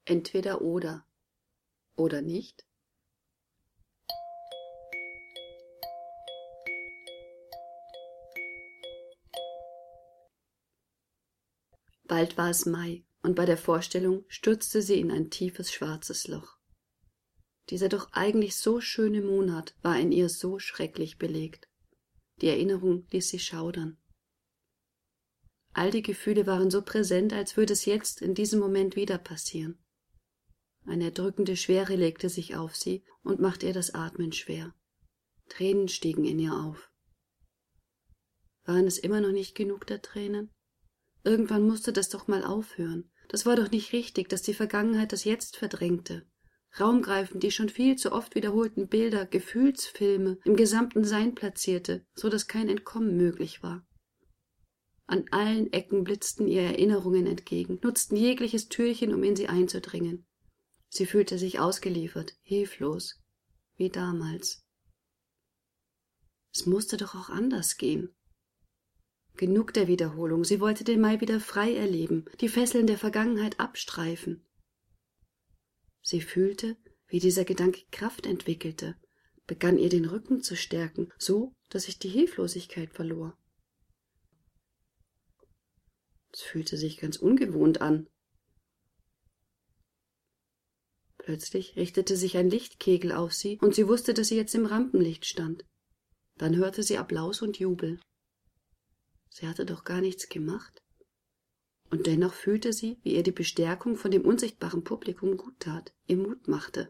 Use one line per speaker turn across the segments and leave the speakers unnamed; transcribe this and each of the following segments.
Entweder oder nicht? Bald war es Mai, und bei der Vorstellung stürzte sie in ein tiefes schwarzes Loch. Dieser doch eigentlich so schöne Monat war in ihr so schrecklich belegt. Die Erinnerung ließ sie schaudern. All die Gefühle waren so präsent, als würde es jetzt in diesem Moment wieder passieren. Eine erdrückende Schwere legte sich auf sie und machte ihr das Atmen schwer. Tränen stiegen in ihr auf. Waren es immer noch nicht genug der Tränen? Irgendwann musste das doch mal aufhören. Das war doch nicht richtig, dass die Vergangenheit das Jetzt verdrängte. Raumgreifend die schon viel zu oft wiederholten Bilder, Gefühlsfilme im gesamten Sein platzierte, so dass kein Entkommen möglich war. An allen Ecken blitzten ihr Erinnerungen entgegen, nutzten jegliches Türchen, um in sie einzudringen. Sie fühlte sich ausgeliefert, hilflos, wie damals. Es musste doch auch anders gehen. Genug der Wiederholung, sie wollte den Mai wieder frei erleben, die Fesseln der Vergangenheit abstreifen. Sie fühlte, wie dieser Gedanke Kraft entwickelte, begann ihr den Rücken zu stärken, so, dass sich die Hilflosigkeit verlor. Es fühlte sich ganz ungewohnt an. Plötzlich richtete sich ein Lichtkegel auf sie, und sie wusste, dass sie jetzt im Rampenlicht stand. Dann hörte sie Applaus und Jubel. Sie hatte doch gar nichts gemacht. Und dennoch fühlte sie, wie ihr die Bestärkung von dem unsichtbaren Publikum gut tat, ihr Mut machte.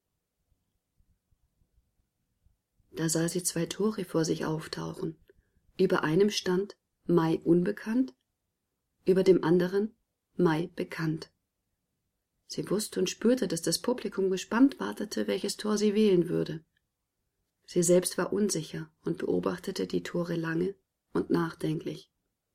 Da sah sie 2 Tore vor sich auftauchen. Über einem stand Mai unbekannt, über dem anderen Mai bekannt. Sie wusste und spürte, dass das Publikum gespannt wartete, welches Tor sie wählen würde. Sie selbst war unsicher und beobachtete die Tore lange und nachdenklich.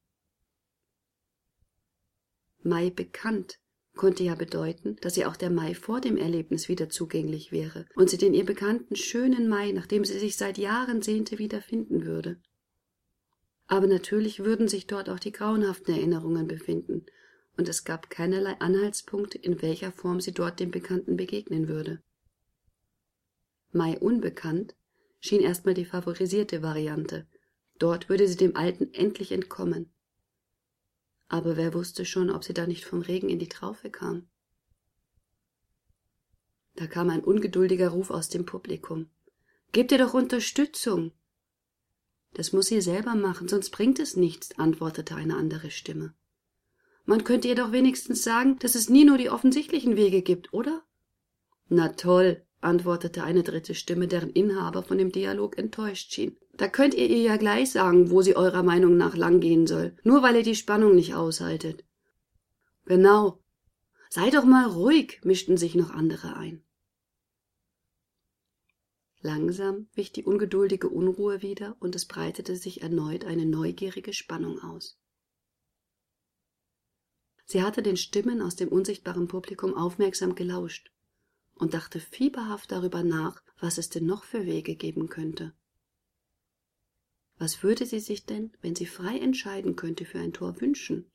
Mai bekannt konnte ja bedeuten, dass ihr auch der Mai vor dem Erlebnis wieder zugänglich wäre und sie den ihr bekannten schönen Mai, nach dem sie sich seit Jahren sehnte, wiederfinden würde. Aber natürlich würden sich dort auch die grauenhaften Erinnerungen befinden, und es gab keinerlei Anhaltspunkte, in welcher Form sie dort dem Bekannten begegnen würde. Mai unbekannt schien erstmal die favorisierte Variante. Dort würde sie dem Alten endlich entkommen. Aber wer wusste schon, ob sie da nicht vom Regen in die Traufe kam? Da kam ein ungeduldiger Ruf aus dem Publikum. »Gebt ihr doch Unterstützung!« »Das muss sie selber machen, sonst bringt es nichts«, antwortete eine andere Stimme. »Man könnte ihr doch wenigstens sagen, dass es nie nur die offensichtlichen Wege gibt, oder?« »Na toll«, antwortete eine dritte Stimme, deren Inhaber von dem Dialog enttäuscht schien. »Da könnt ihr ja gleich sagen, wo sie eurer Meinung nach langgehen soll, nur weil ihr die Spannung nicht aushaltet.« »Genau. Sei doch mal ruhig«, mischten sich noch andere ein. Langsam wich die ungeduldige Unruhe wieder, und es breitete sich erneut eine neugierige Spannung aus. Sie hatte den Stimmen aus dem unsichtbaren Publikum aufmerksam gelauscht und dachte fieberhaft darüber nach, was es denn noch für Wege geben könnte. Was würde sie sich denn, wenn sie frei entscheiden könnte, für ein Tor wünschen?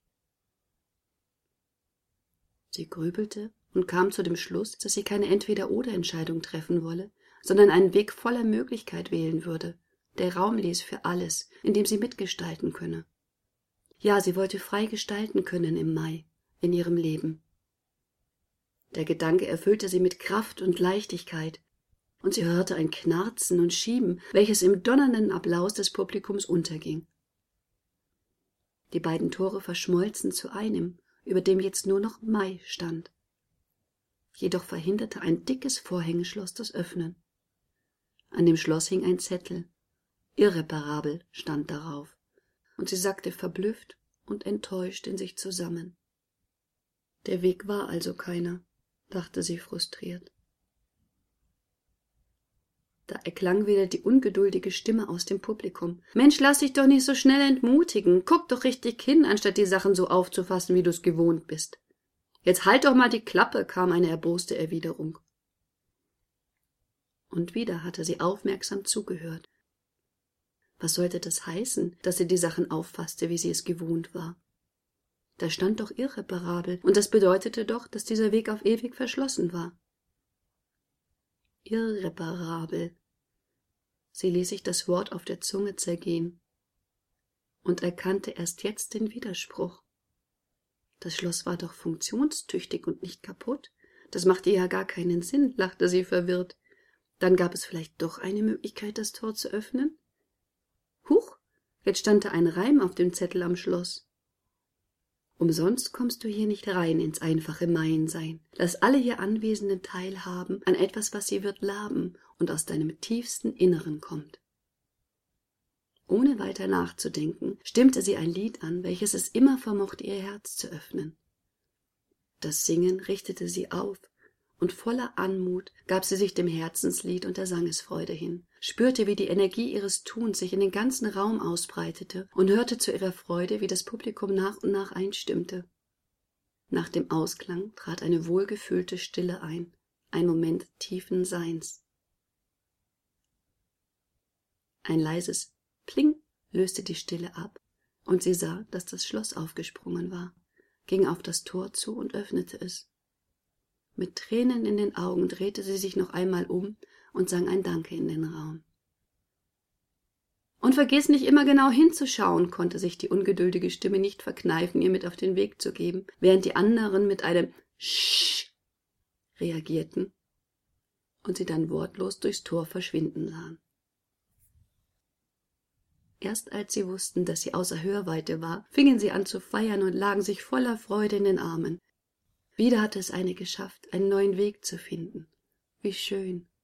Sie grübelte und kam zu dem Schluss, dass sie keine Entweder-oder-Entscheidung treffen wolle, sondern einen Weg voller Möglichkeit wählen würde, der Raum ließ für alles, in dem sie mitgestalten könne. Ja, sie wollte frei gestalten können im Mai, in ihrem Leben. Der Gedanke erfüllte sie mit Kraft und Leichtigkeit, und sie hörte ein Knarzen und Schieben, welches im donnernden Applaus des Publikums unterging. Die beiden Tore verschmolzen zu einem, über dem jetzt nur noch Mai stand. Jedoch verhinderte ein dickes Vorhängeschloss das Öffnen. An dem Schloss hing ein Zettel. Irreparabel stand darauf, und sie sackte verblüfft und enttäuscht in sich zusammen. Der Weg war also keiner, dachte sie frustriert. Da erklang wieder die ungeduldige Stimme aus dem Publikum. »Mensch, lass dich doch nicht so schnell entmutigen. Guck doch richtig hin, anstatt die Sachen so aufzufassen, wie du's gewohnt bist.« »Jetzt halt doch mal die Klappe«, kam eine erboste Erwiderung. Und wieder hatte sie aufmerksam zugehört. Was sollte das heißen, dass sie die Sachen auffasste, wie sie es gewohnt war? Da stand doch irreparabel, und das bedeutete doch, dass dieser Weg auf ewig verschlossen war. Irreparabel. Sie ließ sich das Wort auf der Zunge zergehen und erkannte erst jetzt den Widerspruch. Das Schloss war doch funktionstüchtig und nicht kaputt. Das machte ja gar keinen Sinn, lachte sie verwirrt. Dann gab es vielleicht doch eine Möglichkeit, das Tor zu öffnen? Huch, jetzt stand da ein Reim auf dem Zettel am Schloss. Umsonst kommst du hier nicht rein ins einfache Meiensein. Lass alle hier Anwesenden teilhaben an etwas, was sie wird laben und aus deinem tiefsten Inneren kommt. Ohne weiter nachzudenken, stimmte sie ein Lied an, welches es immer vermochte, ihr Herz zu öffnen. Das Singen richtete sie auf, und voller Anmut gab sie sich dem Herzenslied und der Sangesfreude hin, spürte, wie die Energie ihres Tuns sich in den ganzen Raum ausbreitete und hörte zu ihrer Freude, wie das Publikum nach und nach einstimmte. Nach dem Ausklang trat eine wohlgefühlte Stille ein Moment tiefen Seins. Ein leises Pling löste die Stille ab, und sie sah, dass das Schloss aufgesprungen war, ging auf das Tor zu und öffnete es. Mit Tränen in den Augen drehte sie sich noch einmal um und sang ein Danke in den Raum. Und vergiss nicht immer genau hinzuschauen, konnte sich die ungeduldige Stimme nicht verkneifen, ihr mit auf den Weg zu geben, während die anderen mit einem Sch reagierten und sie dann wortlos durchs Tor verschwinden sahen. Erst als sie wussten, dass sie außer Hörweite war, fingen sie an zu feiern und lagen sich voller Freude in den Armen. Wieder hatte es eine geschafft, einen neuen Weg zu finden. Wie schön.